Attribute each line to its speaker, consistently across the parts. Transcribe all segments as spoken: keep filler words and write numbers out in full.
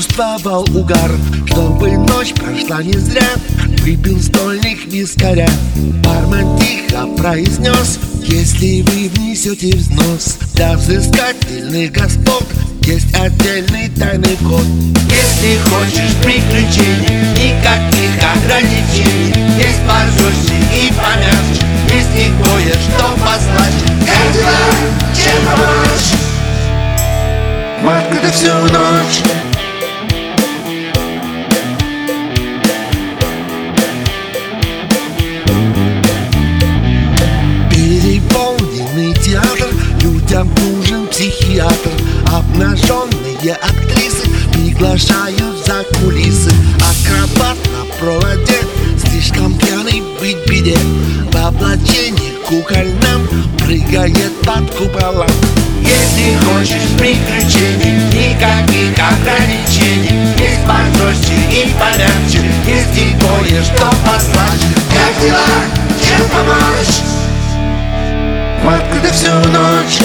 Speaker 1: почувствовал угар, чтобы ночь прошла не зря. Выпил стольник вискаря. Бармен тихо произнес: если вы внесете взнос для взыскательных господ, есть отдельный тайный код.
Speaker 2: Если хочешь приключений, никаких ограничений, есть пожестче и помягче, есть и кое-что послаще. Как дела? Чем помочь?
Speaker 1: Матка, да всю ночь. Переполненный театр, людям нужен психиатр. Обнаженные актрисы приглашают за кулисы. Акробат на проводе, слишком пьяный быть беде. В облачении кукольном прыгает под куполом.
Speaker 2: Если хочешь приключений, никаких ограничений, есть пожестче и помягче, есть и кое-что послаще. Как дела? Чем помочь?
Speaker 1: Матка, да всю ночь.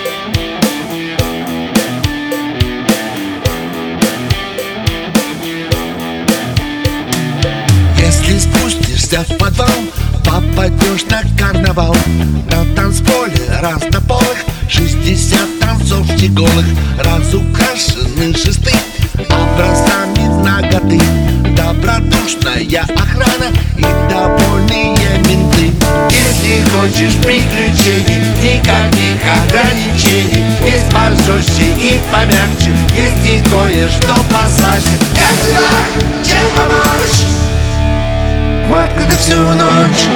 Speaker 1: Если спустишься в подвал, попадешь на карнавал. На танцполе разнополых шестьдесят танцовщик голых, разукрашены шесты образцами наготы. Добродушная охрана и довольные менты.
Speaker 2: Если хочешь приключений, никаких ограничений, есть пожестче и помягче, есть и кое-что послаще. Как дела? Чем помочь?
Speaker 1: Матка, да всю ночь.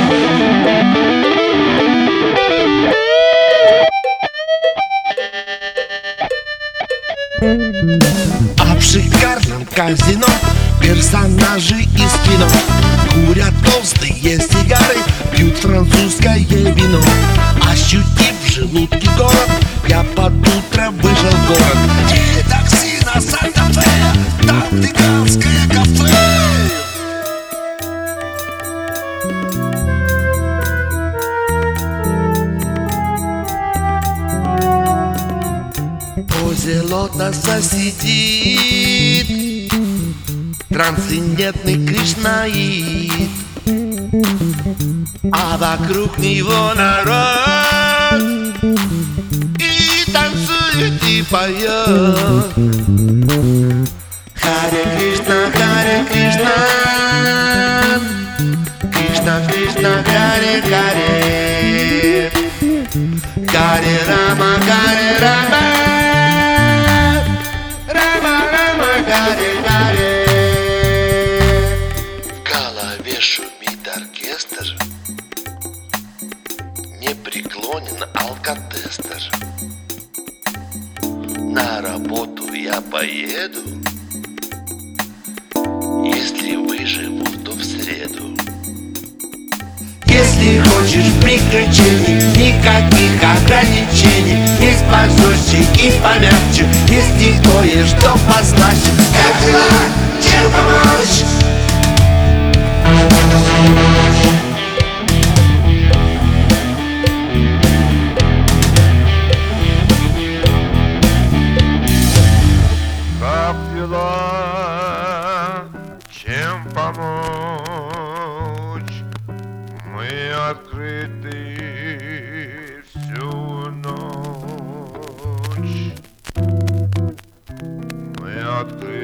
Speaker 1: А в шикарном казино персонажи из кино курят толстые сигары, пьют французское вино. Ощутив в желудке голод, я под утро вышел в город. И такси на Санта-Фе, там гигантское кафе. Позе лотоса сидит трансцендентный кришнаит, а вокруг него народ и танцует, и поет. Харе Кришна, Харе Кришна, Кришна Кришна, Харе Харе, Харе Рама, Харе Рама, Рама Рама, Харе Харе. В голове шумит оркестр, не преклонен алкотестер. На работу я поеду, если выживу, то в среду.
Speaker 2: Если хочешь приключений, никаких ограничений, есть пожестче и помягче, есть и кое-что послаще. Как дела? Чем помочь?
Speaker 3: Как дела? Чем помочь? Мы открыты всю ночь. Мы открыты.